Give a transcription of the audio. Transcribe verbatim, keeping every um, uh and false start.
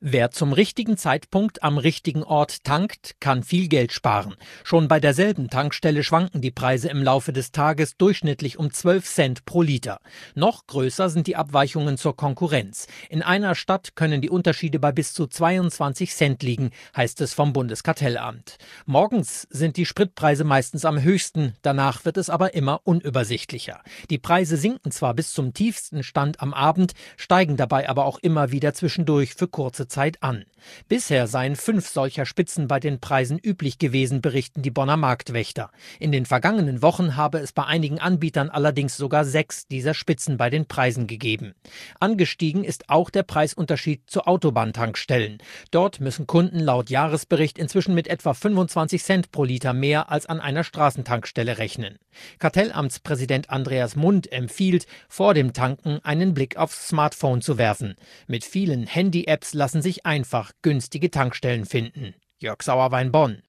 Wer zum richtigen Zeitpunkt am richtigen Ort tankt, kann viel Geld sparen. Schon bei derselben Tankstelle schwanken die Preise im Laufe des Tages durchschnittlich um zwölf Cent pro Liter. Noch größer sind die Abweichungen zur Konkurrenz. In einer Stadt können die Unterschiede bei bis zu zweiundzwanzig Cent liegen, heißt es vom Bundeskartellamt. Morgens sind die Spritpreise meistens am höchsten, danach wird es aber immer unübersichtlicher. Die Preise sinken zwar bis zum tiefsten Stand am Abend, steigen dabei aber auch immer wieder zwischendurch für kurze Zeit an. Bisher seien fünf solcher Spitzen bei den Preisen üblich gewesen, berichten die Bonner Marktwächter. In den vergangenen Wochen habe es bei einigen Anbietern allerdings sogar sechs dieser Spitzen bei den Preisen gegeben. Angestiegen ist auch der Preisunterschied zu Autobahntankstellen. Dort müssen Kunden laut Jahresbericht inzwischen mit etwa fünfundzwanzig Cent pro Liter mehr als an einer Straßentankstelle rechnen. Kartellamtspräsident Andreas Mund empfiehlt, vor dem Tanken einen Blick aufs Smartphone zu werfen. Mit vielen Handy-Apps lassen sich einfach günstige Tankstellen finden. Jörg Sauerwein, Bonn.